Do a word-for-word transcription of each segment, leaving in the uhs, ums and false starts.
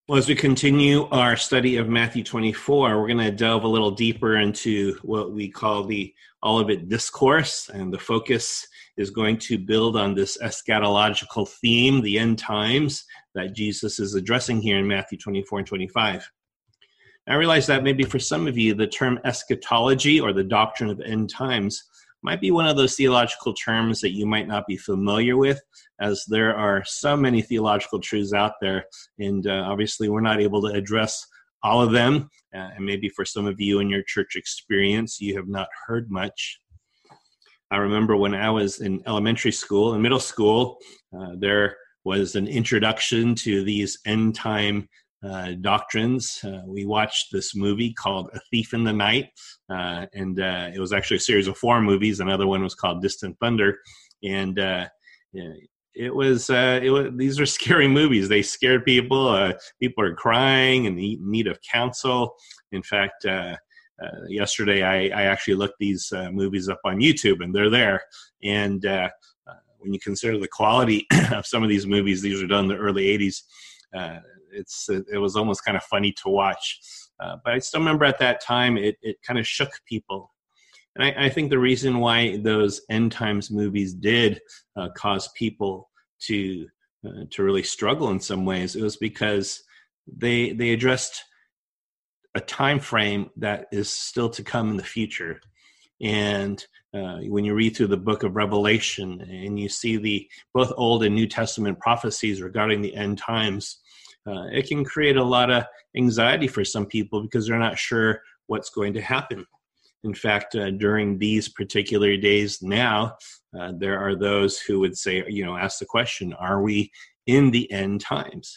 Well, as we continue our study of Matthew twenty-four, we're going to delve a little deeper into what we call the Olivet Discourse, and the focus is going to build on this eschatological theme, the end times, that Jesus is addressing here in Matthew twenty-four and twenty-five. I realize that maybe for some of you, the term eschatology or the doctrine of end times might be one of those theological terms that you might not be familiar with, as there are so many theological truths out there, and uh, obviously we're not able to address all of them, uh, and maybe for some of you in your church experience, you have not heard much. I remember when I was in elementary school and middle school, uh, there was an introduction to these end time Uh, doctrines. Uh, we watched this movie called A Thief in the Night, uh, and uh, it was actually a series of four movies. Another one was called Distant Thunder, and uh, it was uh, it was these are scary movies. They scared people. Uh, people are crying and in need of counsel. In fact, uh, uh, yesterday I, I actually looked these uh, movies up on YouTube, and they're there. And uh, uh, when you consider the quality of some of these movies, these were done in the early eighties. Uh, it's it was almost kind of funny to watch, uh, but I still remember at that time it it kind of shook people, and I, I think the reason why those end times movies did uh, cause people to uh, to really struggle in some ways, it was because they they addressed a time frame that is still to come in the future. And uh, when you read through the book of Revelation and you see the both Old and New Testament prophecies regarding the end times, Uh, it can create a lot of anxiety for some people because they're not sure what's going to happen. In fact, uh, during these particular days now, uh, there are those who would say, you know, ask the question, are we in the end times?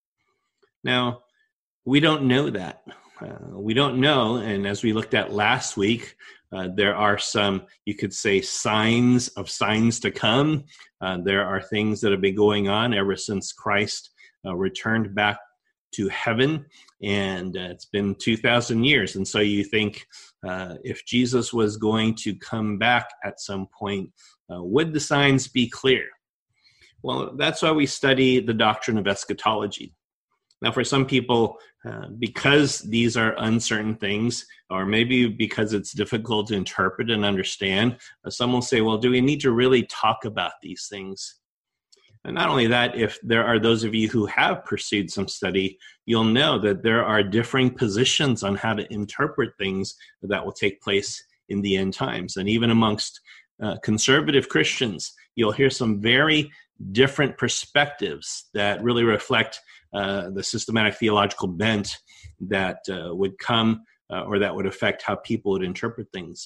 Now, we don't know that. Uh, we don't know. And as we looked at last week, uh, there are some, you could say, signs of signs to come. Uh, there are things that have been going on ever since Christ Uh, returned back to heaven, and uh, it's been two thousand years. And so you think uh, if Jesus was going to come back at some point, uh, would the signs be clear? Well, that's why we study the doctrine of eschatology. Now, for some people, uh, because these are uncertain things, or maybe because it's difficult to interpret and understand, uh, some will say, well, do we need to really talk about these things? And not only that, if there are those of you who have pursued some study, you'll know that there are differing positions on how to interpret things that will take place in the end times. And even amongst uh, conservative Christians, you'll hear some very different perspectives that really reflect uh, the systematic theological bent that uh, would come uh, or that would affect how people would interpret things.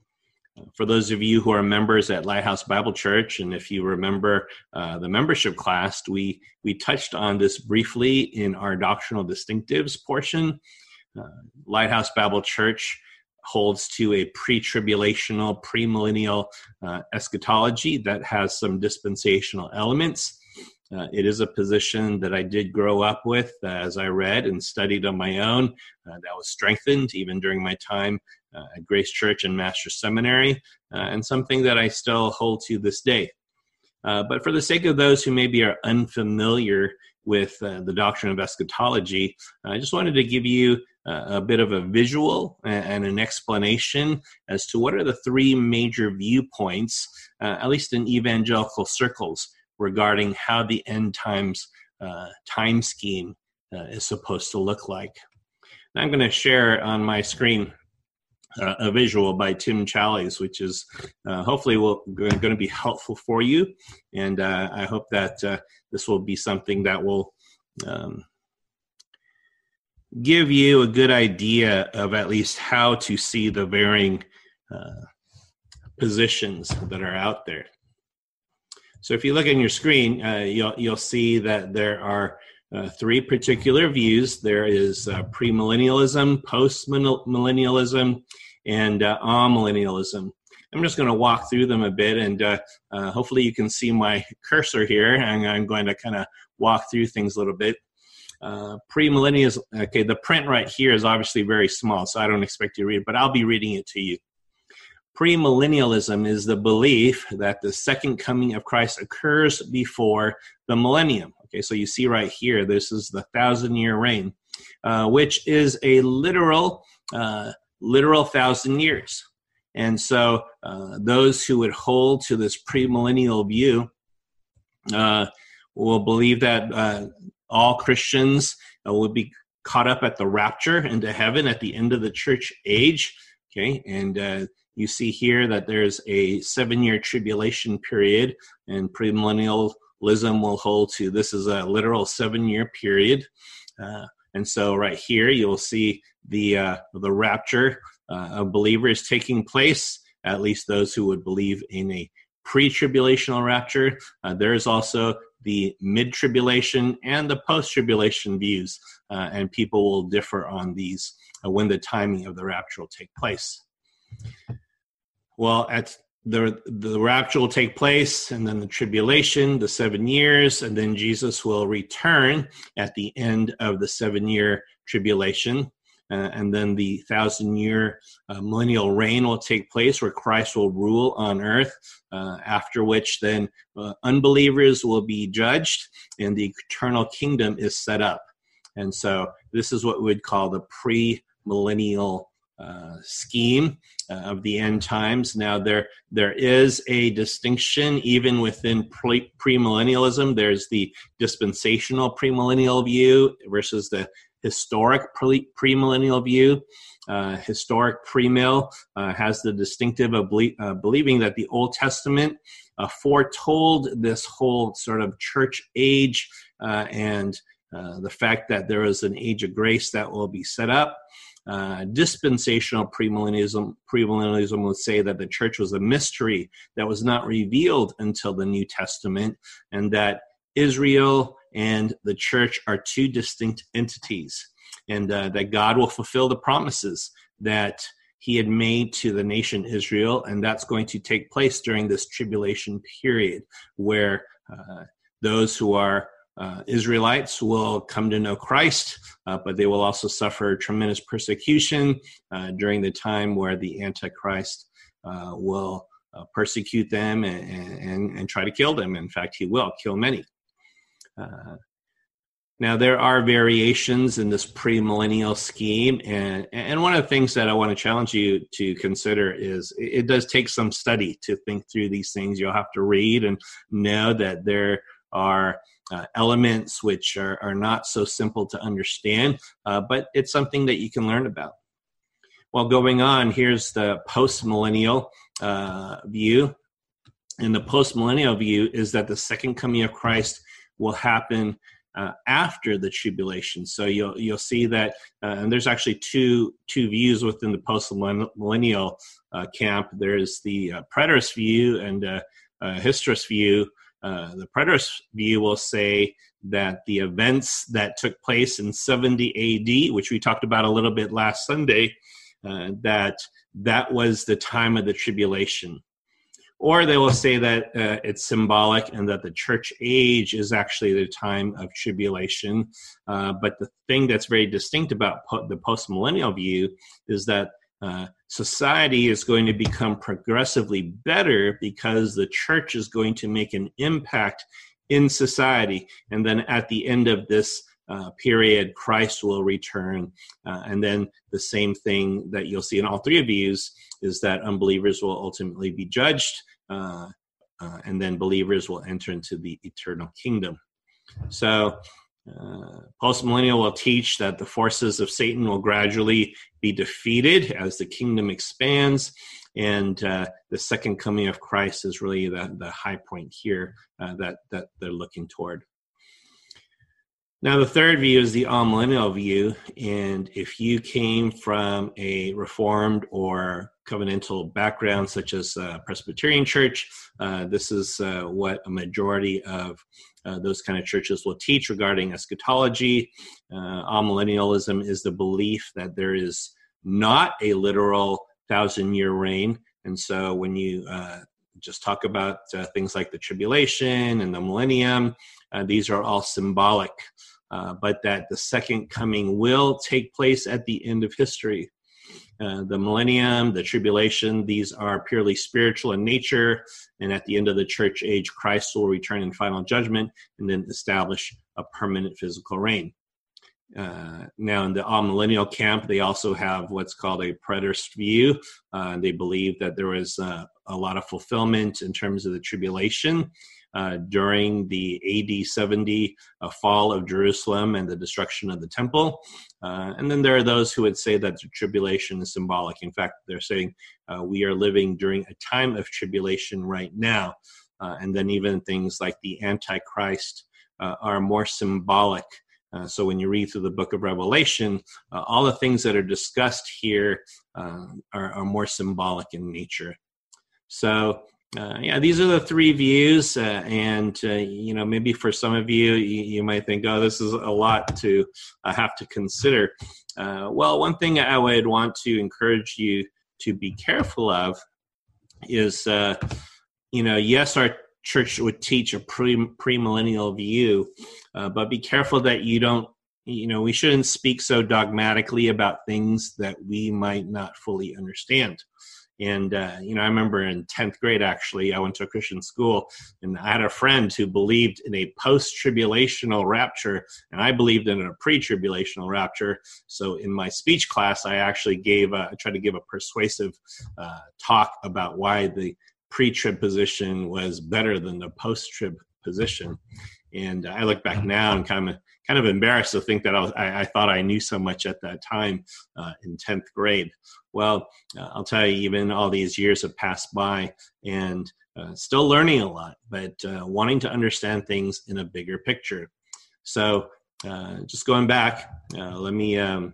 For those of you who are members at Lighthouse Bible Church, and if you remember uh, the membership class, we we touched on this briefly in our doctrinal distinctives portion. Uh, Lighthouse Bible Church holds to a pre-tribulational, premillennial uh, eschatology that has some dispensational elements. Uh, it is a position that I did grow up with uh, as I read and studied on my own. Uh, that was strengthened even during my time uh, at Grace Church and Master Seminary, uh, and something that I still hold to this day. Uh, but for the sake of those who maybe are unfamiliar with uh, the doctrine of eschatology, I just wanted to give you uh, a bit of a visual and an explanation as to what are the three major viewpoints, uh, at least in evangelical circles, regarding how the end times uh, time scheme uh, is supposed to look like. And I'm going to share on my screen uh, a visual by Tim Challies, which is uh, hopefully will going to be helpful for you. And uh, I hope that uh, this will be something that will um, give you a good idea of at least how to see the varying uh, positions that are out there. So if you look on your screen, uh, you'll you'll see that there are uh, three particular views. There is uh, premillennialism, post-millennialism, and uh, amillennialism. I'm just going to walk through them a bit, and uh, uh, hopefully you can see my cursor here, and I'm going to kind of walk through things a little bit. Uh, premillennialism, okay, the print right here is obviously very small, so I don't expect you to read it, but I'll be reading it to you. Premillennialism is the belief that the second coming of Christ occurs before the millennium. Okay, so you see right here, this is the thousand-year reign, uh, which is a literal, uh, literal thousand years. And so uh, those who would hold to this premillennial view uh, will believe that uh, all Christians uh, will be caught up at the rapture into heaven at the end of the church age. Okay, and uh, you see here that there's a seven-year tribulation period, and premillennialism will hold to this is a literal seven-year period. Uh, and so right here you'll see the uh, the rapture uh, of believers taking place, at least those who would believe in a pre-tribulational rapture. Uh, there is also the mid-tribulation and the post-tribulation views, uh, and people will differ on these uh, when the timing of the rapture will take place. Well, at the the rapture will take place, and then the tribulation, the seven years, and then Jesus will return at the end of the seven-year tribulation. Uh, and then the thousand-year uh, millennial reign will take place, where Christ will rule on earth, uh, after which then uh, unbelievers will be judged, and the eternal kingdom is set up. And so this is what we would call the pre-millennial uh, scheme uh, of the end times. Now, there there is a distinction even within pre- premillennialism. There's the dispensational premillennial view versus the historic pre- premillennial view. Uh, historic premill uh, has the distinctive of ble- uh, believing that the Old Testament uh, foretold this whole sort of church age uh, and uh, the fact that there is an age of grace that will be set up. Uh, dispensational premillennialism, premillennialism would say that the church was a mystery that was not revealed until the New Testament, and that Israel and the church are two distinct entities, and uh, that God will fulfill the promises that he had made to the nation Israel, and that's going to take place during this tribulation period, where uh, those who are uh, Israelites will come to know Christ, uh, but they will also suffer tremendous persecution uh, during the time where the Antichrist uh, will uh, persecute them and, and, and try to kill them. In fact, he will kill many. Uh, now, there are variations in this premillennial scheme, and, and one of the things that I want to challenge you to consider is it, it does take some study to think through these things. You'll have to read and know that there are uh, elements which are, are not so simple to understand, uh, but it's something that you can learn about. Well, going on, here's the post-millennial uh, view. And the post-millennial view is that the second coming of Christ will happen uh, after the tribulation. So you'll you'll see that, uh, and there's actually two two views within the post-millennial uh, camp. There's the uh, preterist view and uh, uh, historist view. Uh, the preterist view will say that the events that took place in seventy A D, which we talked about a little bit last Sunday, uh, that that was the time of the tribulation. Or they will say that uh, it's symbolic and that the church age is actually the time of tribulation. Uh, but the thing that's very distinct about po- the post-millennial view is that uh, society is going to become progressively better because the church is going to make an impact in society. And then at the end of this uh, period, Christ will return. Uh, and then the same thing that you'll see in all three views is that unbelievers will ultimately be judged, uh, uh, and then believers will enter into the eternal kingdom. So uh, postmillennial will teach that the forces of Satan will gradually be defeated as the kingdom expands, and uh, the second coming of Christ is really the, the high point here uh, that, that they're looking toward. Now, the third view is the amillennial view, and if you came from a Reformed or covenantal background, such as uh, Presbyterian Church, uh, this is uh, what a majority of uh, those kind of churches will teach regarding eschatology. Uh, amillennialism is the belief that there is not a literal thousand-year reign, and so when you uh, just talk about uh, things like the tribulation and the millennium, uh, these are all symbolic. Uh, but that the second coming will take place at the end of history. Uh, the millennium, the tribulation, these are purely spiritual in nature. And at the end of the church age, Christ will return in final judgment and then establish a permanent physical reign. Uh, now, in the all-millennial camp, they also have what's called a preterist view. Uh, they believe that there was uh, a lot of fulfillment in terms of the tribulation uh, during the A D seventy uh, fall of Jerusalem and the destruction of the temple. Uh, and then there are those who would say that the tribulation is symbolic. In fact, they're saying uh, we are living during a time of tribulation right now. Uh, and then even things like the Antichrist uh, are more symbolic. Uh, so when you read through the book of Revelation, uh, all the things that are discussed here uh, are, are more symbolic in nature. So, uh, yeah, these are the three views. Uh, and, uh, you know, maybe for some of you, you, you might think, oh, this is a lot to uh, have to consider. Uh, well, one thing I would want to encourage you to be careful of is, uh, you know, yes, our church would teach a pre premillennial view, uh, but be careful that you don't, you know, we shouldn't speak so dogmatically about things that we might not fully understand. And, uh, you know, I remember in tenth grade, actually, I went to a Christian school, and I had a friend who believed in a post-tribulational rapture, and I believed in a pre-tribulational rapture. So in my speech class, I actually gave, a, I tried to give a persuasive uh, talk about why the pre-trib position was better than the post-trib position. And I look back now and kind of kind of embarrassed to think that I, was, I, I thought I knew so much at that time uh, in tenth grade. Well, uh, I'll tell you, even all these years have passed by, and uh, still learning a lot, but uh, wanting to understand things in a bigger picture. So uh, just going back, uh, let me um,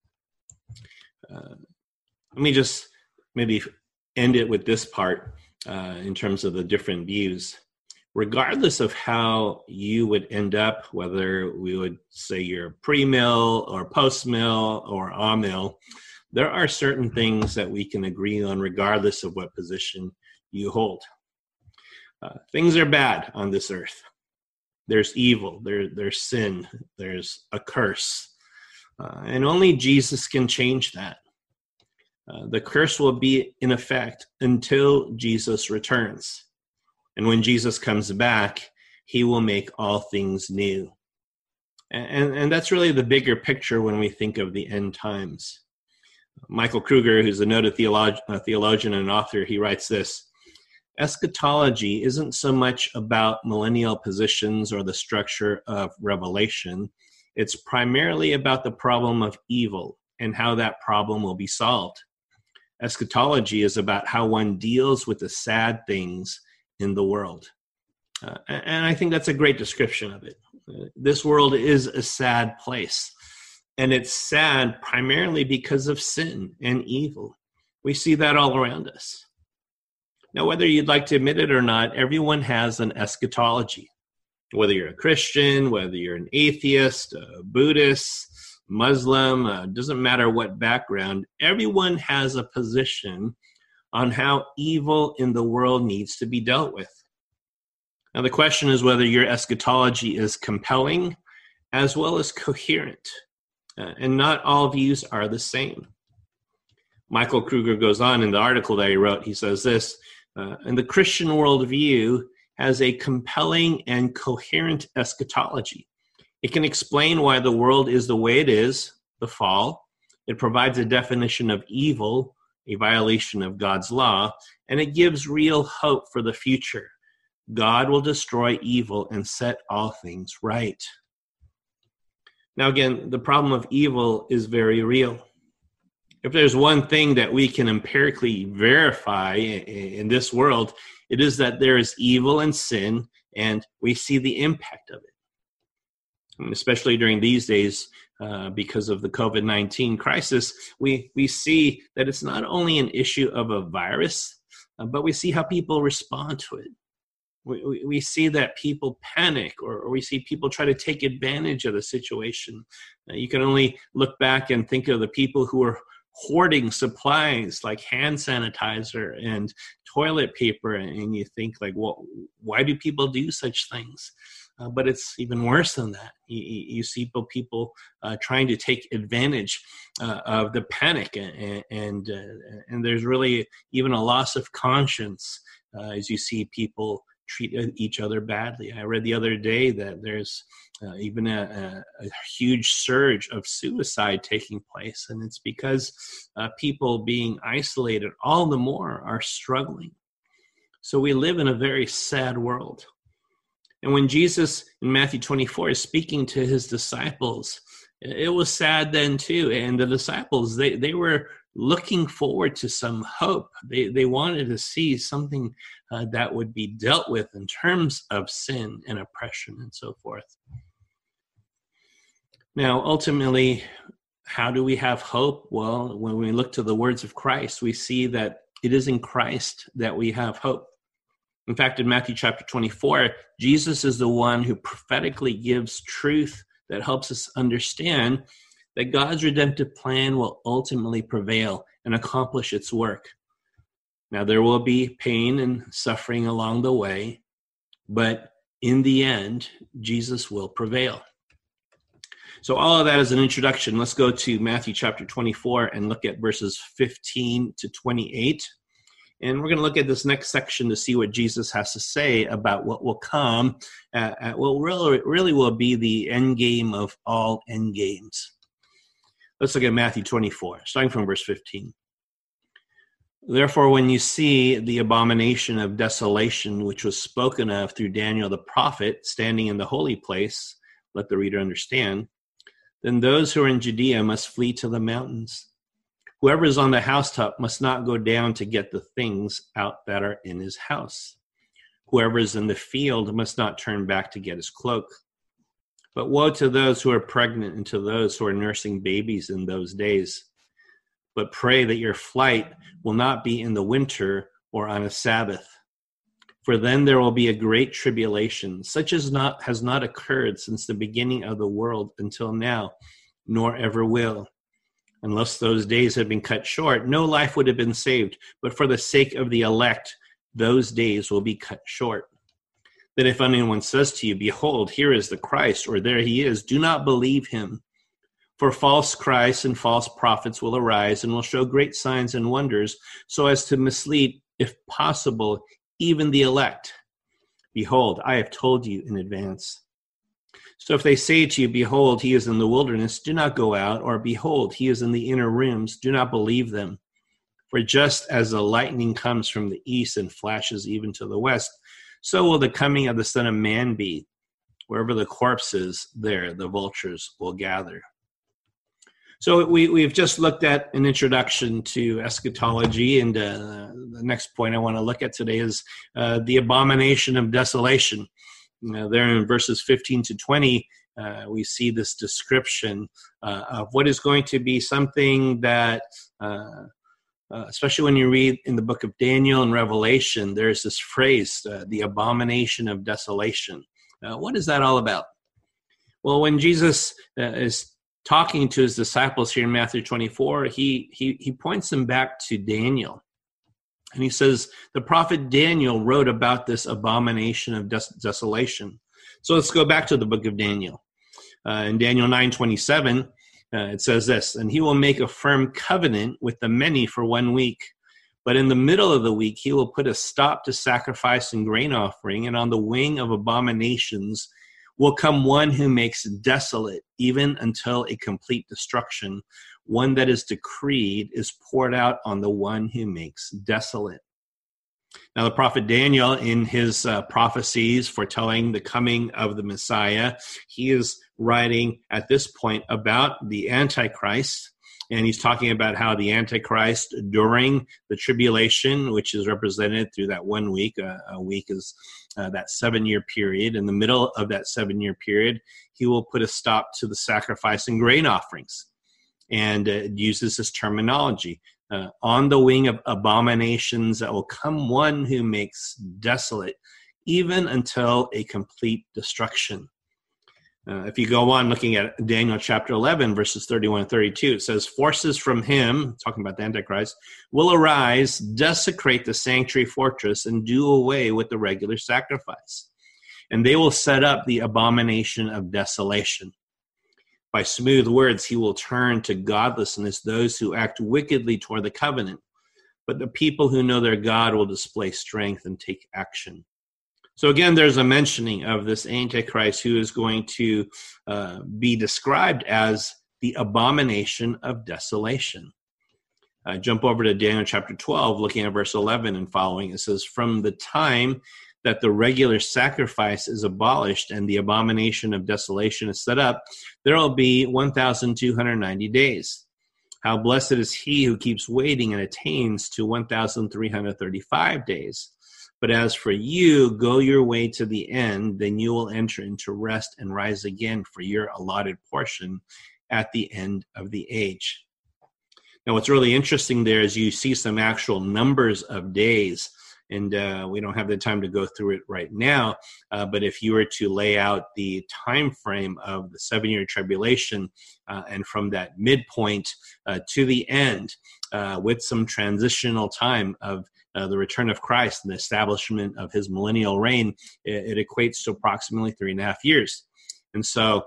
uh, let me just maybe end it with this part. Uh, in terms of the different views, regardless of how you would end up, whether we would say you're pre-mill or post-mill or a-mill, there are certain things that we can agree on regardless of what position you hold. Uh, things are bad on this earth. There's evil, there, there's sin, there's a curse, uh, and only Jesus can change that. Uh, the curse will be in effect until Jesus returns. And when Jesus comes back, he will make all things new. And, and that's really the bigger picture when we think of the end times. Michael Kruger, who's a noted theolog- uh, theologian and author, he writes this: eschatology isn't so much about millennial positions or the structure of Revelation. It's primarily about the problem of evil and how that problem will be solved. Eschatology is about how one deals with the sad things in the world. Uh, and I think that's a great description of it. Uh, this world is a sad place. And it's sad primarily because of sin and evil. We see that all around us. Now, whether you'd like to admit it or not, everyone has an eschatology. Whether you're a Christian, whether you're an atheist, a Buddhist, Muslim, uh, doesn't matter what background, everyone has a position on how evil in the world needs to be dealt with. Now, the question is whether your eschatology is compelling as well as coherent. Uh, and not all views are the same. Michael Kruger goes on in the article that he wrote, he says this, uh, and the Christian worldview has a compelling and coherent eschatology. It can explain why the world is the way it is, the fall. It provides a definition of evil, a violation of God's law, and it gives real hope for the future. God will destroy evil and set all things right. Now, again, the problem of evil is very real. If there's one thing that we can empirically verify in this world, it is that there is evil and sin, and we see the impact of it. And especially during these days, uh, because of the covid nineteen crisis, we, we see that it's not only an issue of a virus, uh, but we see how people respond to it. We, we, we see that people panic, or, or we see people try to take advantage of the situation. Uh, you can only look back and think of the people who are hoarding supplies like hand sanitizer and toilet paper, and you think like, well, why do people do such things? Uh, but it's even worse than that. You, you see people uh, trying to take advantage uh, of the panic, and and, uh, and there's really even a loss of conscience uh, as you see people treat each other badly. I read the other day that there's uh, even a, a, a huge surge of suicide taking place, and it's because uh, people being isolated all the more are struggling. So we live in a very sad world. And when Jesus in Matthew twenty-four is speaking to his disciples, it was sad then too. And the disciples, they, they were looking forward to some hope. They, they wanted to see something uh, that would be dealt with in terms of sin and oppression and so forth. Now, ultimately, how do we have hope? Well, when we look to the words of Christ, we see that it is in Christ that we have hope. In fact, in Matthew chapter twenty-four, Jesus is the one who prophetically gives truth that helps us understand that God's redemptive plan will ultimately prevail and accomplish its work. Now, there will be pain and suffering along the way, but in the end, Jesus will prevail. So all of that is an introduction. Let's go to Matthew chapter twenty-four and look at verses fifteen to twenty-eight. And we're going to look at this next section to see what Jesus has to say about what will come at, at what really, really will be the end game of all end games. Let's look at Matthew twenty-four, starting from verse fifteen. Therefore, when you see the abomination of desolation, which was spoken of through Daniel the prophet, standing in the holy place, let the reader understand, then those who are in Judea must flee to the mountains. Whoever is on the housetop must not go down to get the things out that are in his house. Whoever is in the field must not turn back to get his cloak. But woe to those who are pregnant and to those who are nursing babies in those days. But pray that your flight will not be in the winter or on a Sabbath. For then there will be a great tribulation, such as not has not occurred since the beginning of the world until now, nor ever will. Unless those days had been cut short, no life would have been saved. But for the sake of the elect, those days will be cut short. That if anyone says to you, behold, here is the Christ, or there he is, do not believe him. For false Christs and false prophets will arise and will show great signs and wonders, so as to mislead, if possible, even the elect. Behold, I have told you in advance. So if they say to you, behold, he is in the wilderness, do not go out, or behold, he is in the inner rooms, do not believe them. For just as the lightning comes from the east and flashes even to the west, so will the coming of the Son of Man be. Wherever the corpse is, there the vultures will gather. So we, we've just looked at an introduction to eschatology, and uh, the next point I want to look at today is uh, the abomination of desolation. Uh, there in verses fifteen to twenty, uh, we see this description uh, of what is going to be something that, uh, uh, especially when you read in the book of Daniel and Revelation, there's this phrase, uh, the abomination of desolation. Uh, what is that all about? Well, when Jesus uh, is talking to his disciples here in Matthew twenty-four, he, he, he points them back to Daniel. And he says, the prophet Daniel wrote about this abomination of des- desolation. So let's go back to the book of Daniel. Uh, in Daniel nine twenty-seven, uh, it says this, and he will make a firm covenant with the many for one week. But in the middle of the week, he will put a stop to sacrifice and grain offering, and on the wing of abominations will come one who makes desolate, even until a complete destruction. One that is decreed is poured out on the one who makes desolate. Now, the prophet Daniel, in his uh, prophecies foretelling the coming of the Messiah, he is writing at this point about the Antichrist, and he's talking about how the Antichrist during the tribulation, which is represented through that one week, uh, a week is uh, that seven-year period. In the middle of that seven-year period, he will put a stop to the sacrifice and grain offerings. And uh, it uses this terminology. Uh, on the wing of abominations that will come one who makes desolate, even until a complete destruction. Uh, if you go on looking at Daniel chapter eleven, verses thirty-one and thirty-two, it says, forces from him, talking about the Antichrist, will arise, desecrate the sanctuary fortress, and do away with the regular sacrifice. and they will set up the abomination of desolation. By smooth words, he will turn to godlessness those who act wickedly toward the covenant. But the people who know their God will display strength and take action. So again, there's a mentioning of this Antichrist who is going to uh, be described as the abomination of desolation. Uh, jump over to Daniel chapter twelve, looking at verse eleven and following. It says, from the time that the regular sacrifice is abolished and the abomination of desolation is set up, there will be one thousand two hundred ninety days. How blessed is he who keeps waiting and attains to one thousand three hundred thirty-five days. But as for you, go your way to the end, then you will enter into rest and rise again for your allotted portion at the end of the age. Now, what's really interesting there is you see some actual numbers of days. And uh, we don't have the time to go through it right now. Uh, but if you were to lay out the time frame of the seven-year tribulation, uh, and from that midpoint uh, to the end, uh, with some transitional time of uh, the return of Christ and the establishment of his millennial reign, it, it equates to approximately three and a half years. And so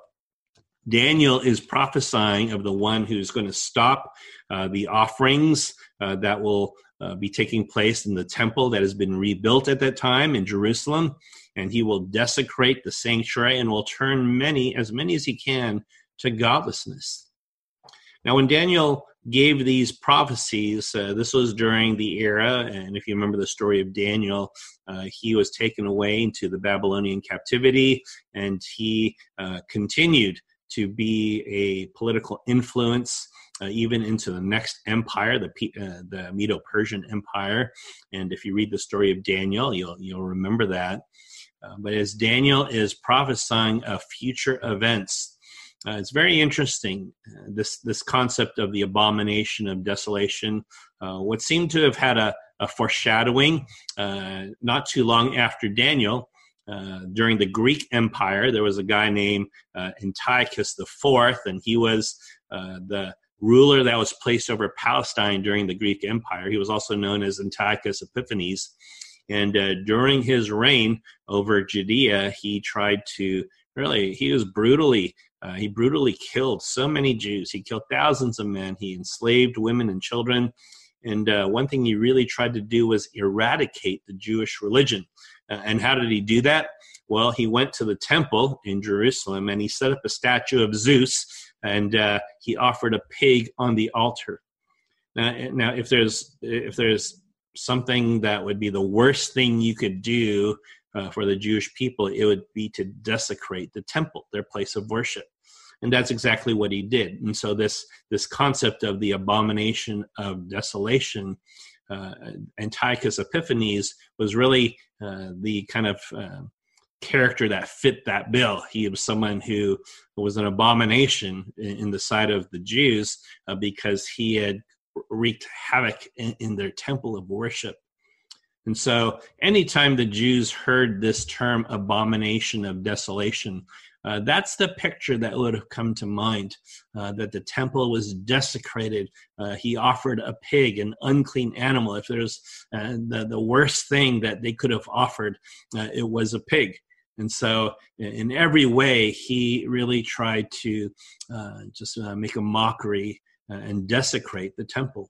Daniel is prophesying of the one who's going to stop uh, the offerings uh, that will Uh, be taking place in the temple that has been rebuilt at that time in Jerusalem, and he will desecrate the sanctuary and will turn many, as many as he can, to godlessness. Now, when Daniel gave these prophecies, uh, this was during the era, and if you remember the story of Daniel, uh, he was taken away into the Babylonian captivity, and he uh, continued to be a political influence Uh, even into the next empire, the uh, the Medo-Persian Empire. And if you read the story of Daniel, you'll you'll remember that. Uh, but as Daniel is prophesying of future events, uh, it's very interesting, uh, this this concept of the abomination of desolation, uh, what seemed to have had a, a foreshadowing uh, not too long after Daniel. Uh, during the Greek Empire, there was a guy named uh, Antiochus the Fourth, and he was uh, the ruler that was placed over Palestine during the Greek Empire. He was also known as Antiochus Epiphanes. And uh, during his reign over Judea, he tried to really, he was brutally, uh, he brutally killed so many Jews. He killed thousands of men. He enslaved women and children. And uh, one thing he really tried to do was eradicate the Jewish religion. Uh, and how did he do that? Well, he went to the temple in Jerusalem and he set up a statue of Zeus, and uh, he offered a pig on the altar. Now, now, if there's if there's something that would be the worst thing you could do uh, for the Jewish people, it would be to desecrate the temple, their place of worship. And that's exactly what he did. And so this this concept of the abomination of desolation, uh, Antiochus Epiphanes was really uh, the kind of uh, character that fit that bill. He was someone who was an abomination in, in the sight of the Jews uh, because he had wreaked havoc in, in their temple of worship. And so anytime the Jews heard this term abomination of desolation, uh, that's the picture that would have come to mind, uh, that the temple was desecrated. Uh, he offered a pig, an unclean animal. If there's uh, the, the worst thing that they could have offered, uh, it was a pig. And so in every way, he really tried to uh, just uh, make a mockery uh, and desecrate the temple.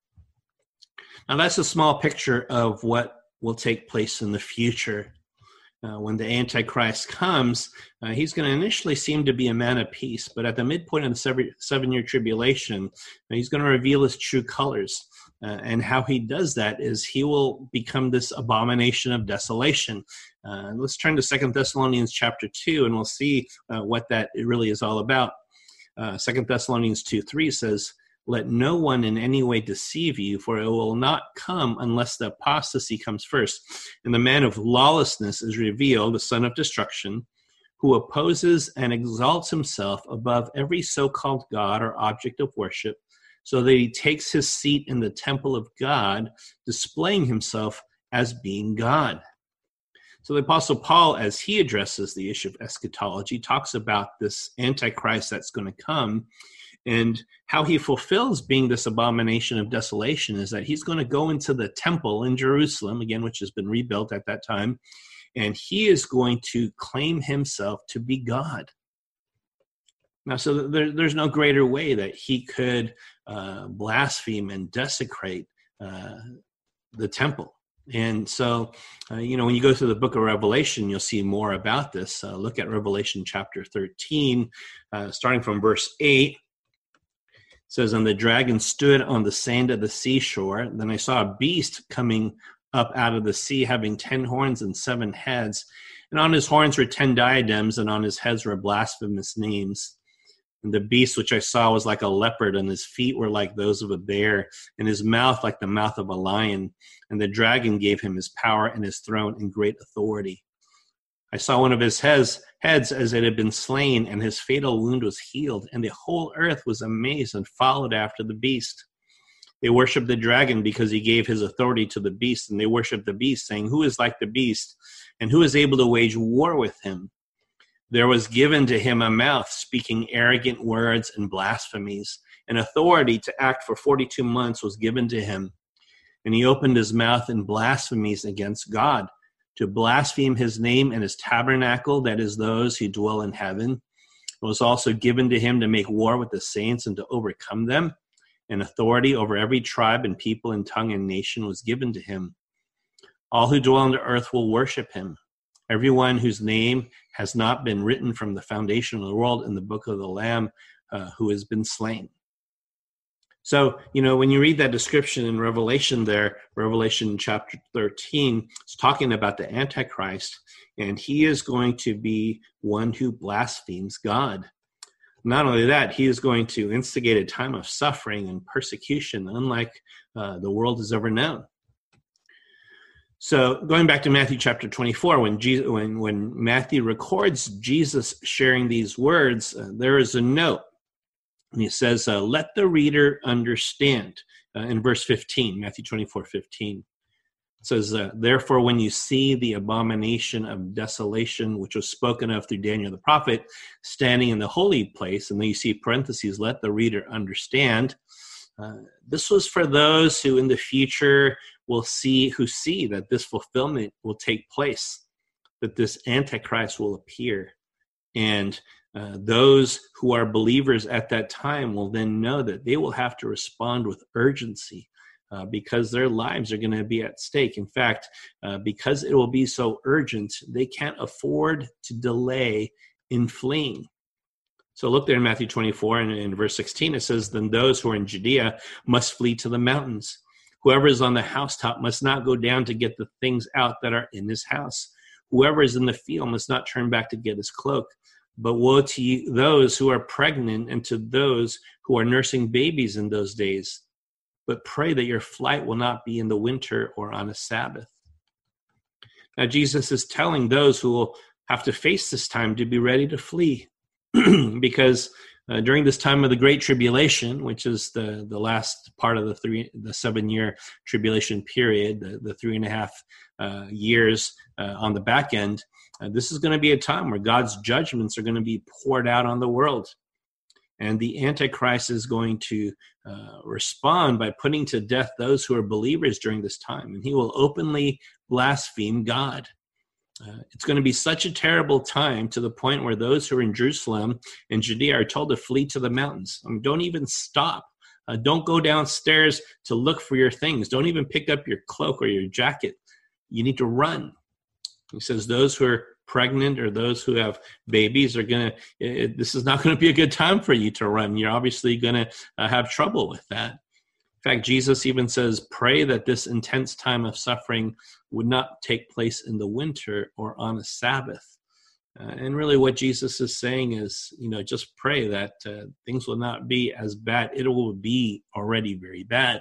Now, that's a small picture of what will take place in the future. Uh, when the Antichrist comes, uh, he's going to initially seem to be a man of peace, but at the midpoint of the seven, seven-year tribulation, he's going to reveal his true colors. Uh, and how he does that is he will become this abomination of desolation. Uh, let's turn to Second Thessalonians chapter two, and we'll see uh, what that really is all about. Uh, Second Thessalonians two three says, "Let no one in any way deceive you, for it will not come unless the apostasy comes first. And the man of lawlessness is revealed, the son of destruction, who opposes and exalts himself above every so-called God or object of worship, so that he takes his seat in the temple of God, displaying himself as being God." So the Apostle Paul, as he addresses the issue of eschatology, talks about this Antichrist that's going to come, and how he fulfills being this abomination of desolation is that he's going to go into the temple in Jerusalem, again, which has been rebuilt at that time, and he is going to claim himself to be God. Now, so there, there's no greater way that he could uh, blaspheme and desecrate uh, the temple. And so, uh, you know, when you go through the book of Revelation, you'll see more about this. Uh, look at Revelation chapter thirteen, uh, starting from verse eight. It says, "And the dragon stood on the sand of the seashore. Then I saw a beast coming up out of the sea, having ten horns and seven heads. And on his horns were ten diadems, and on his heads were blasphemous names. And the beast which I saw was like a leopard, and his feet were like those of a bear, and his mouth like the mouth of a lion. And the dragon gave him his power and his throne and great authority. I saw one of his heads, heads as it had been slain, and his fatal wound was healed. And the whole earth was amazed and followed after the beast. They worshiped the dragon because he gave his authority to the beast, and they worshiped the beast, saying, 'Who is like the beast, and who is able to wage war with him?' There was given to him a mouth speaking arrogant words and blasphemies, and authority to act for forty-two months was given to him. And he opened his mouth in blasphemies against God, to blaspheme his name and his tabernacle, that is, those who dwell in heaven. It was also given to him to make war with the saints and to overcome them. And authority over every tribe and people and tongue and nation was given to him. All who dwell on the earth will worship him. Everyone whose name has not been written from the foundation of the world in the book of the Lamb, uh, who has been slain." So, you know, when you read that description in Revelation there, Revelation chapter thirteen, it's talking about the Antichrist, and he is going to be one who blasphemes God. Not only that, he is going to instigate a time of suffering and persecution, unlike uh, the world has ever known. So going back to Matthew chapter twenty-four, when Jesus, when, when Matthew records Jesus sharing these words, uh, there is a note. And he says, uh, let the reader understand, uh, in verse fifteen, Matthew twenty-four fifteen. It says, uh, therefore, when you see the abomination of desolation, which was spoken of through Daniel the prophet, standing in the holy place, and then you see parentheses, let the reader understand. Uh, this was for those who in the future will see, who see that this fulfillment will take place, that this Antichrist will appear. And uh, those who are believers at that time will then know that they will have to respond with urgency uh, because their lives are going to be at stake. In fact, uh, because it will be so urgent, they can't afford to delay in fleeing. So look there in Matthew twenty-four, and in verse sixteen, it says, then those who are in Judea must flee to the mountains. Whoever is on the housetop must not go down to get the things out that are in his house. Whoever is in the field must not turn back to get his cloak. But woe to you, those who are pregnant, and to those who are nursing babies in those days. But pray that your flight will not be in the winter or on a Sabbath. Now Jesus is telling those who will have to face this time to be ready to flee. Because uh, during this time of the Great Tribulation, which is the, the last part of the three the seven-year tribulation period, the, the three and a half uh, years uh, on the back end, uh, this is going to be a time where God's judgments are going to be poured out on the world. And the Antichrist is going to uh, respond by putting to death those who are believers during this time. And he will openly blaspheme God. Uh, it's going to be such a terrible time to the point where those who are in Jerusalem and Judea are told to flee to the mountains. I mean, don't even stop. Uh, don't go downstairs to look for your things. Don't even pick up your cloak or your jacket. You need to run. He says those who are pregnant or those who have babies are going to, this is not going to be a good time for you to run. You're obviously going to uh, have trouble with that. In fact, Jesus even says, pray that this intense time of suffering would not take place in the winter or on a Sabbath. Uh, and really what Jesus is saying is, you know, just pray that uh, things will not be as bad. It will be already very bad.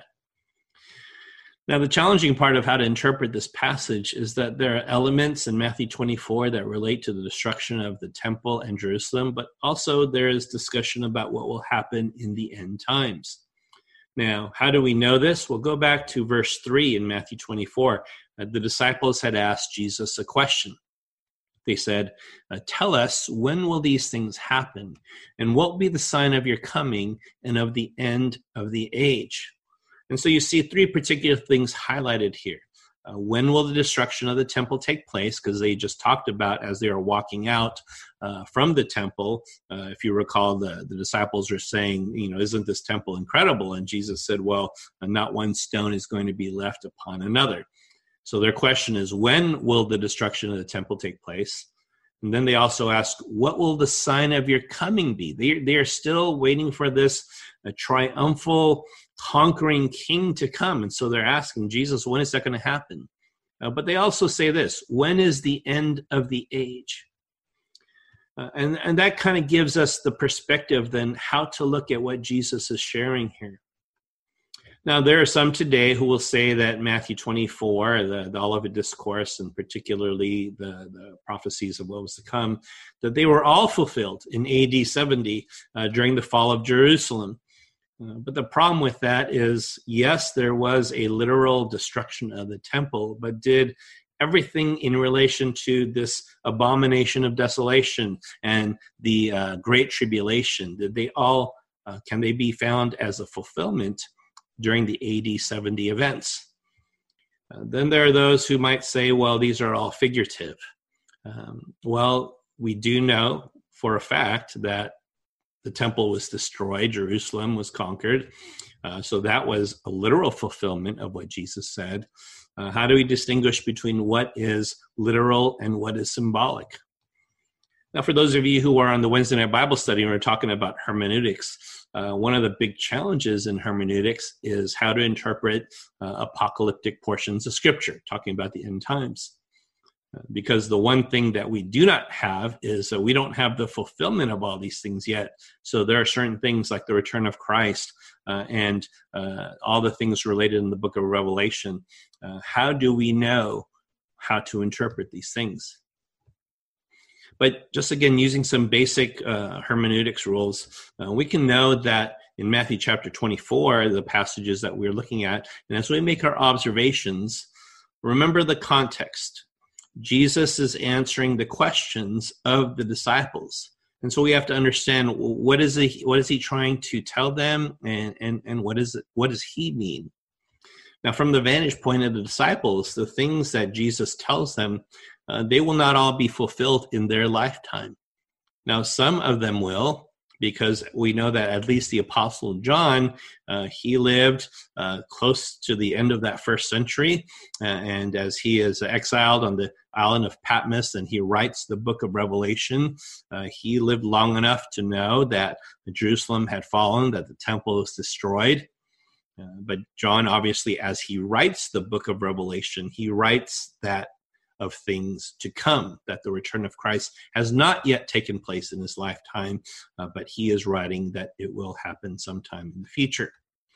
Now, the challenging part of how to interpret this passage is that there are elements in Matthew twenty-four that relate to the destruction of the temple and Jerusalem, but also there is discussion about what will happen in the end times. Now, how do we know this? We'll go back to verse three in Matthew twenty-four. Uh, the disciples had asked Jesus a question. They said, uh, tell us, when will these things happen? And what will be the sign of your coming and of the end of the age? And so you see three particular things highlighted here. Uh, when will the destruction of the temple take place? Because they just talked about as they are walking out uh, from the temple. Uh, if you recall, the, the disciples were saying, you know, isn't this temple incredible? And Jesus said, well, uh, not one stone is going to be left upon another. So their question is, when will the destruction of the temple take place? And then they also ask, what will the sign of your coming be? They, they are still waiting for this a triumphal, conquering king to come. And so they're asking Jesus, when is that going to happen? Uh, but they also say this, when is the end of the age? Uh, and, and that kind of gives us the perspective then how to look at what Jesus is sharing here. Now, there are some today who will say that Matthew twenty-four, the, the Olivet Discourse, and particularly the, the prophecies of what was to come, that they were all fulfilled in A D seventy uh, during the fall of Jerusalem. Uh, but the problem with that is, yes, there was a literal destruction of the temple, but did everything in relation to this abomination of desolation and the uh, Great Tribulation, did they all, uh, can they be found as a fulfillment during the A D seventy events? Uh, then there are those who might say, well, these are all figurative. Um, well, we do know for a fact that the temple was destroyed, Jerusalem was conquered. Uh, so that was a literal fulfillment of what Jesus said. Uh, how do we distinguish between what is literal and what is symbolic? Now, for those of you who are on the Wednesday night Bible study, and we're talking about hermeneutics, uh, one of the big challenges in hermeneutics is how to interpret uh, apocalyptic portions of Scripture, talking about the end times. Uh, because the one thing that we do not have is that we don't have the fulfillment of all these things yet. So there are certain things like the return of Christ uh, and uh, all the things related in the book of Revelation. Uh, how do we know how to interpret these things? But just again, using some basic uh, hermeneutics rules, uh, we can know that in Matthew chapter twenty-four, the passages that we're looking at, and as we make our observations, remember the context. Jesus is answering the questions of the disciples. And so we have to understand, what is he, what is he trying to tell them, and, and, and what is it, what does he mean? Now, from the vantage point of the disciples, the things that Jesus tells them, uh, they will not all be fulfilled in their lifetime. Now, some of them will, because we know that at least the Apostle John, uh, he lived uh, close to the end of that first century. Uh, and as he is exiled on the island of Patmos and he writes the book of Revelation, uh, he lived long enough to know that Jerusalem had fallen, that the temple was destroyed. Uh, but John, obviously, as he writes the book of Revelation, he writes that of things to come, that the return of Christ has not yet taken place in his lifetime, uh, but he is writing that it will happen sometime in the future.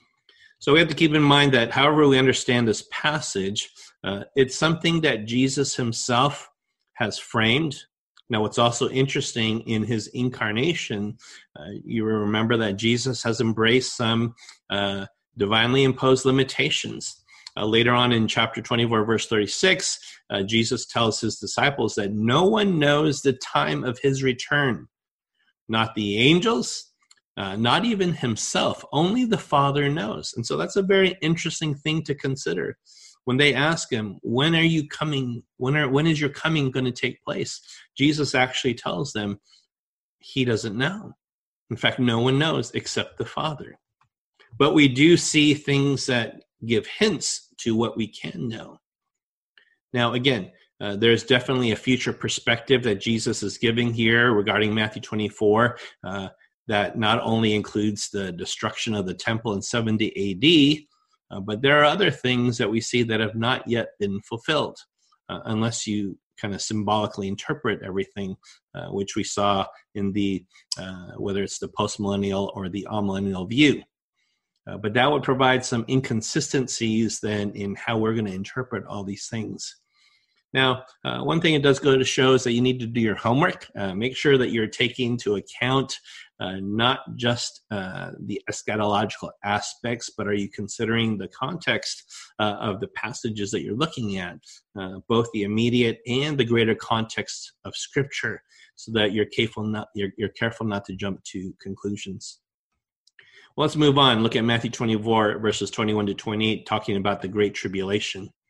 So we have to keep in mind that however we understand this passage, uh, it's something that Jesus himself has framed. Now, what's also interesting in his incarnation, uh, you remember that Jesus has embraced some uh, divinely imposed limitations. Uh, later on in chapter twenty-four, verse thirty-six, uh, Jesus tells his disciples that no one knows the time of his return. Not the angels, uh, not even himself. Only the Father knows. And so that's a very interesting thing to consider. When they ask him, when are you coming? When are when is your coming going to take place? Jesus actually tells them he doesn't know. In fact, no one knows except the Father. But we do see things that give hints to what we can know. Now, again, uh, there's definitely a future perspective that Jesus is giving here regarding Matthew twenty-four, uh, that not only includes the destruction of the temple in seventy A D, uh, but there are other things that we see that have not yet been fulfilled, uh, unless you kind of symbolically interpret everything, uh, which we saw in the, uh, whether it's the postmillennial or the amillennial view. Uh, but that would provide some inconsistencies then in how we're going to interpret all these things. Now, uh, one thing it does go to show is that you need to do your homework. Uh, make sure that you're taking into account uh, not just uh, the eschatological aspects, but are you considering the context uh, of the passages that you're looking at, uh, both the immediate and the greater context of Scripture, so that you're careful not you're, you're careful not to jump to conclusions. Well, let's move on. Look at Matthew twenty-four, verses twenty-one to twenty-eight, talking about the Great Tribulation.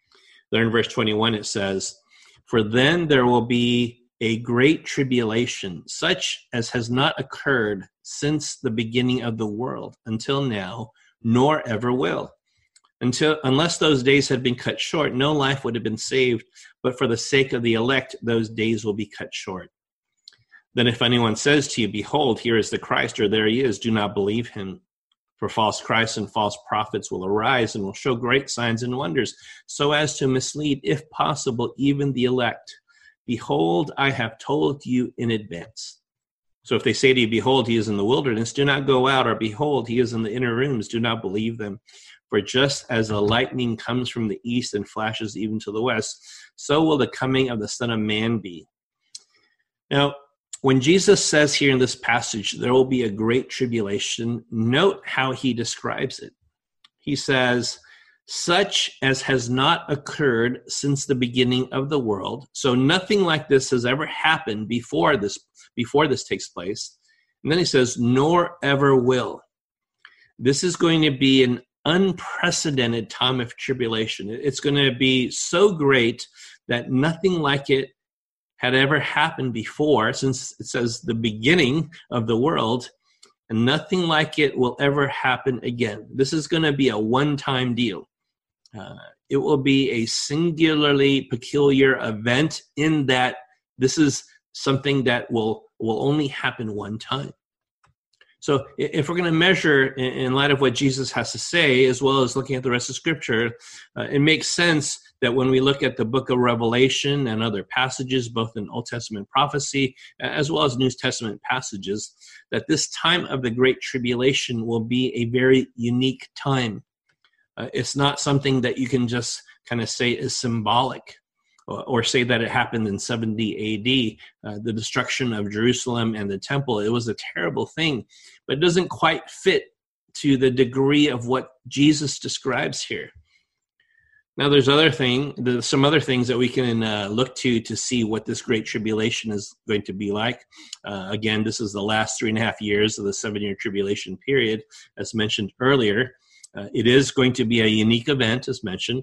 There in verse twenty-one it says, "For then there will be a great tribulation, such as has not occurred since the beginning of the world until now, nor ever will. Until unless those days had been cut short, no life would have been saved, but for the sake of the elect, those days will be cut short. Then if anyone says to you, 'Behold, here is the Christ,' or 'There he is,' do not believe him. For false Christs and false prophets will arise and will show great signs and wonders, so as to mislead, if possible, even the elect. Behold, I have told you in advance." So if they say to you, "Behold, he is in the wilderness," do not go out, or "Behold, he is in the inner rooms," do not believe them. For just as the lightning comes from the east and flashes even to the west, so will the coming of the Son of Man be. Now, when Jesus says here in this passage, there will be a great tribulation, note how he describes it. He says, such as has not occurred since the beginning of the world. So nothing like this has ever happened before this, before this takes place. And then he says, nor ever will. This is going to be an unprecedented time of tribulation. It's going to be so great that nothing like it had ever happened before, since it says the beginning of the world, and nothing like it will ever happen again. This is going to be a one-time deal. Uh, it will be a singularly peculiar event in that this is something that will, will only happen one time. So if we're going to measure in light of what Jesus has to say, as well as looking at the rest of Scripture, uh, it makes sense that when we look at the book of Revelation and other passages, both in Old Testament prophecy as well as New Testament passages, that this time of the Great Tribulation will be a very unique time. Uh, it's not something that you can just kind of say is symbolic, or, or say that it happened in seventy A D, uh, the destruction of Jerusalem and the temple. It was a terrible thing, but it doesn't quite fit to the degree of what Jesus describes here. Now, there's other thing, there's some other things that we can uh, look to to see what this Great Tribulation is going to be like. Uh, again, this is the last three and a half years of the seven-year tribulation period, as mentioned earlier. Uh, it is going to be a unique event, as mentioned.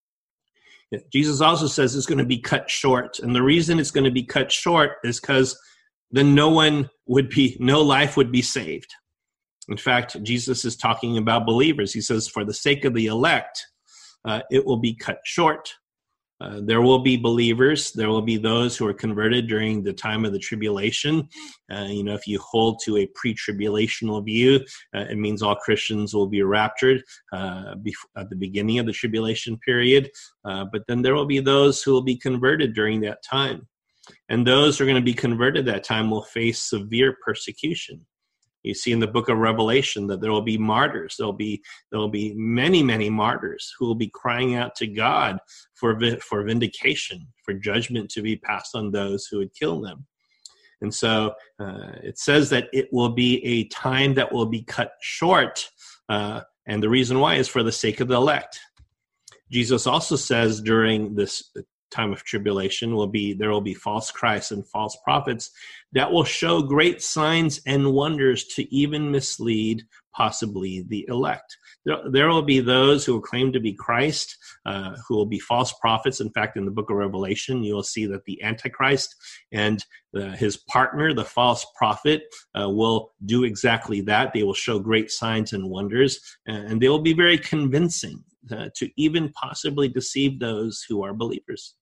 Jesus also says it's going to be cut short, and the reason it's going to be cut short is because then no one would be, no life would be saved. In fact, Jesus is talking about believers. He says, for the sake of the elect, Uh, it will be cut short. Uh, there will be believers. There will be those who are converted during the time of the tribulation. Uh, you know, if you hold to a pre-tribulational view, uh, it means all Christians will be raptured uh, bef- at the beginning of the tribulation period. Uh, but then there will be those who will be converted during that time. And those who are going to be converted that time will face severe persecution. You see in the book of Revelation that there will be martyrs. There will be there will be many, many martyrs who will be crying out to God for for vindication, for judgment to be passed on those who would kill them. And so uh, it says that it will be a time that will be cut short, uh, and the reason why is for the sake of the elect. Jesus also says during this time of tribulation will be there will be false Christs and false prophets that will show great signs and wonders to even mislead possibly the elect. There, there will be those who will claim to be Christ, uh, who will be false prophets. In fact, in the book of Revelation, you will see that the Antichrist and uh, his partner, the false prophet, uh, will do exactly that. They will show great signs and wonders, and they will be very convincing uh, to even possibly deceive those who are believers.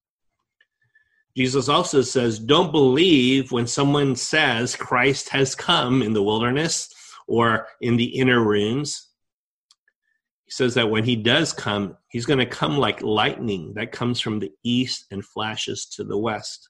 Jesus also says, don't believe when someone says Christ has come in the wilderness or in the inner rooms. He says that when he does come, he's going to come like lightning that comes from the east and flashes to the west.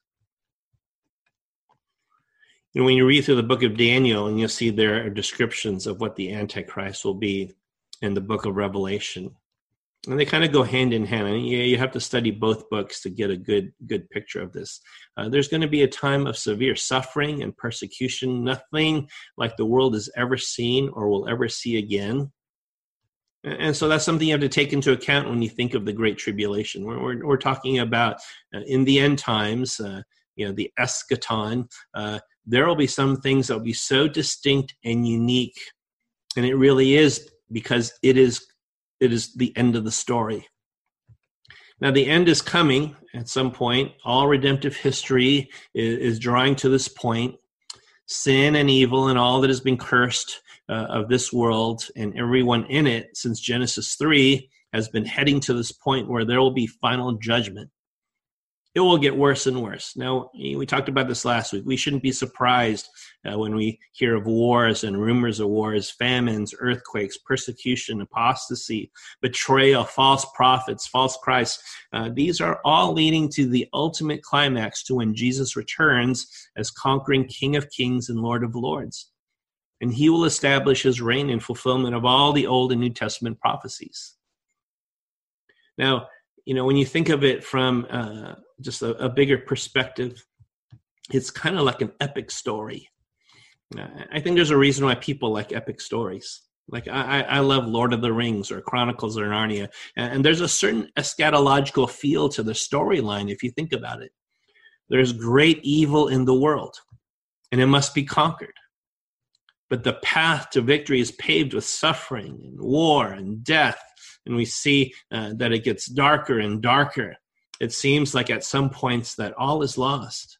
You know, when you read through the book of Daniel, and you'll see there are descriptions of what the Antichrist will be in the book of Revelation. And they kind of go hand in hand. And yeah, you have to study both books to get a good good picture of this. Uh, there's going to be a time of severe suffering and persecution, nothing like the world has ever seen or will ever see again. And so that's something you have to take into account when you think of the Great Tribulation. We're, we're, we're talking about uh, in the end times, uh, you know, the eschaton. Uh, there will be some things that will be so distinct and unique. And it really is because it is It is the end of the story. Now, the end is coming at some point. All redemptive history is, is drawing to this point. Sin and evil and all that has been cursed uh, of this world and everyone in it since Genesis three has been heading to this point where there will be final judgment. It will get worse and worse. Now, we talked about this last week. We shouldn't be surprised uh, when we hear of wars and rumors of wars, famines, earthquakes, persecution, apostasy, betrayal, false prophets, false Christs. Uh, these are all leading to the ultimate climax, to when Jesus returns as conquering King of Kings and Lord of Lords. And he will establish his reign in fulfillment of all the Old and New Testament prophecies. Now, you know, when you think of it from uh, just a, a bigger perspective, it's kind of like an epic story. Uh, I think there's a reason why people like epic stories. Like I, I love Lord of the Rings or Chronicles of Narnia. And, and there's a certain eschatological feel to the storyline if you think about it. There's great evil in the world, and it must be conquered. But the path to victory is paved with suffering and war and death. And we see uh, that it gets darker and darker. It seems like at some points that all is lost.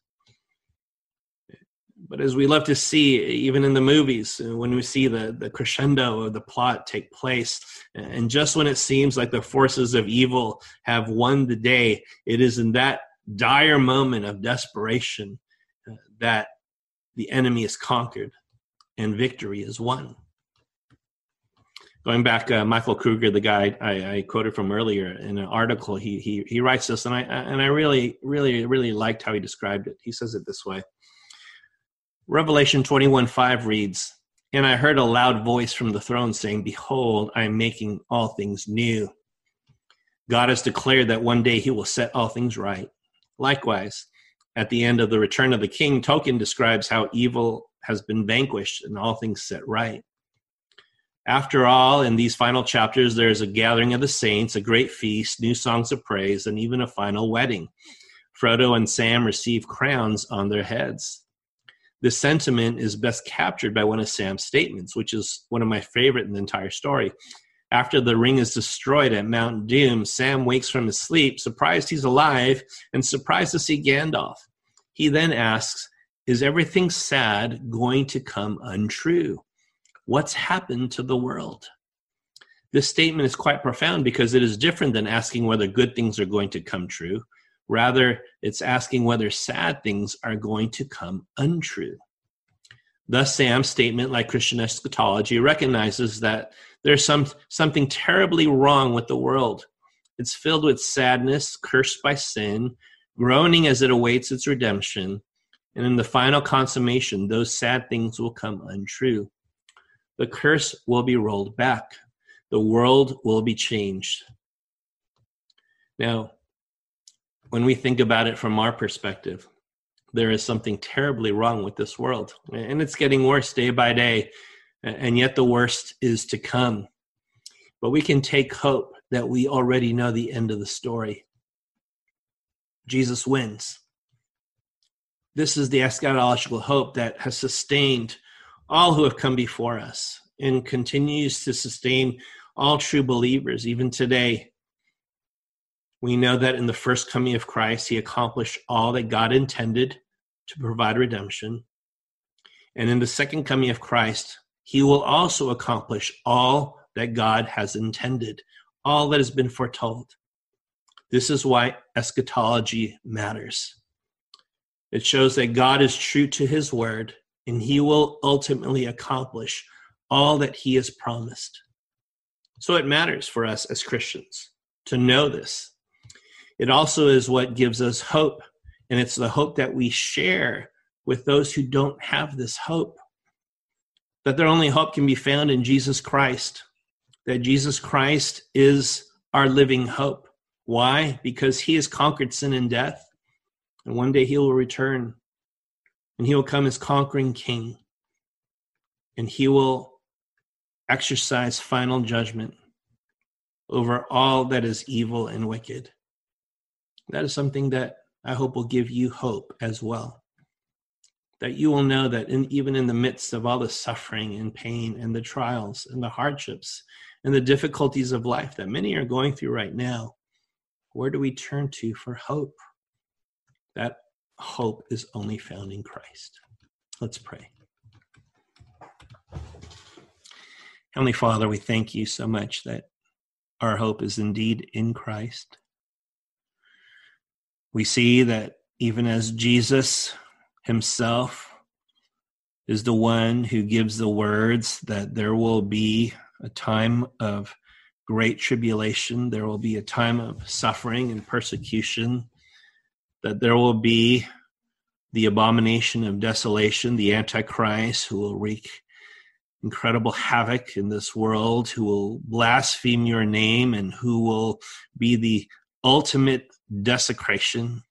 But as we love to see, even in the movies, when we see the, the crescendo of the plot take place, and just when it seems like the forces of evil have won the day, it is in that dire moment of desperation uh, that the enemy is conquered and victory is won. Going back, uh, Michael Kruger, the guy I, I quoted from earlier in an article, he he he writes this, and I and I really, really, really liked how he described it. He says it this way. Revelation twenty-one five reads, "And I heard a loud voice from the throne saying, 'Behold, I am making all things new.' God has declared that one day he will set all things right. Likewise, at the end of the return of the king, Tolkien describes how evil has been vanquished and all things set right. After all, in these final chapters, there is a gathering of the saints, a great feast, new songs of praise, and even a final wedding. Frodo and Sam receive crowns on their heads. This sentiment is best captured by one of Sam's statements, which is one of my favorite in the entire story. After the ring is destroyed at Mount Doom, Sam wakes from his sleep, surprised he's alive, and surprised to see Gandalf. He then asks, 'Is everything sad going to come untrue? What's happened to the world?' This statement is quite profound because it is different than asking whether good things are going to come true. Rather, it's asking whether sad things are going to come untrue. Thus, Sam's statement, like Christian eschatology, recognizes that there's some something terribly wrong with the world. It's filled with sadness, cursed by sin, groaning as it awaits its redemption, and in the final consummation, those sad things will come untrue. The curse will be rolled back. The world will be changed." Now, when we think about it from our perspective, there is something terribly wrong with this world, and it's getting worse day by day, and yet the worst is to come. But we can take hope that we already know the end of the story. Jesus wins. This is the eschatological hope that has sustained all who have come before us and continues to sustain all true believers even today. We know that in the first coming of Christ, he accomplished all that God intended to provide redemption. And in the second coming of Christ, he will also accomplish all that God has intended, all that has been foretold. This is why eschatology matters. It shows that God is true to his word, and he will ultimately accomplish all that he has promised. So it matters for us as Christians to know this. It also is what gives us hope, and it's the hope that we share with those who don't have this hope, that their only hope can be found in Jesus Christ, that Jesus Christ is our living hope. Why? Because he has conquered sin and death, and one day he will return, and he will come as conquering king, and he will exercise final judgment over all that is evil and wicked. That is something that I hope will give you hope as well. That you will know that in, even in the midst of all the suffering and pain and the trials and the hardships and the difficulties of life that many are going through right now, Where do we turn to for hope? That hope is only found in Christ. Let's pray. Heavenly Father, we thank you so much that our hope is indeed in Christ. We see that even as Jesus himself is the one who gives the words that there will be a time of great tribulation, there will be a time of suffering and persecution, that there will be the abomination of desolation, the Antichrist, who will wreak incredible havoc in this world, who will blaspheme your name, and who will be the ultimate desecration.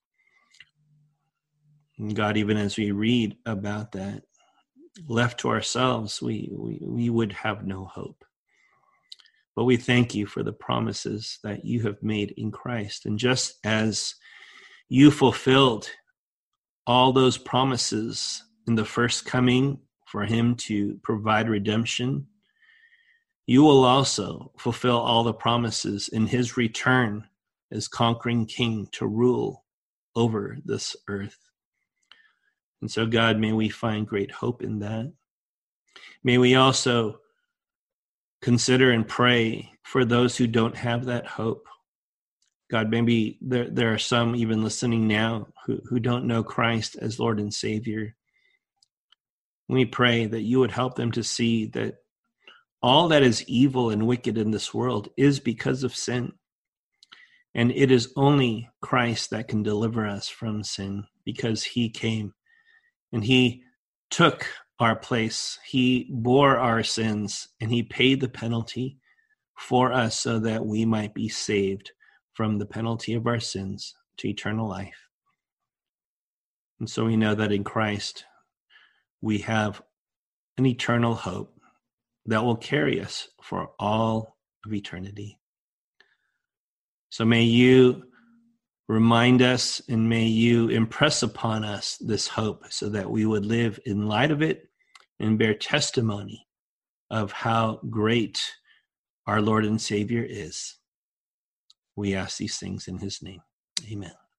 And God, even as we read about that, left to ourselves, we, we, we would have no hope. But we thank you for the promises that you have made in Christ. And just as you fulfilled all those promises in the first coming for him to provide redemption, you will also fulfill all the promises in his return as conquering king to rule over this earth. And so, God, may we find great hope in that. May we also consider and pray for those who don't have that hope. God, maybe there, there are some even listening now who, who don't know Christ as Lord and Savior. We pray that you would help them to see that all that is evil and wicked in this world is because of sin. And it is only Christ that can deliver us from sin, because he came and he took our place. He bore our sins and he paid the penalty for us so that we might be saved from the penalty of our sins to eternal life. And so we know that in Christ we have an eternal hope that will carry us for all of eternity. So may you remind us and may you impress upon us this hope so that we would live in light of it and bear testimony of how great our Lord and Savior is. We ask these things in his name. Amen.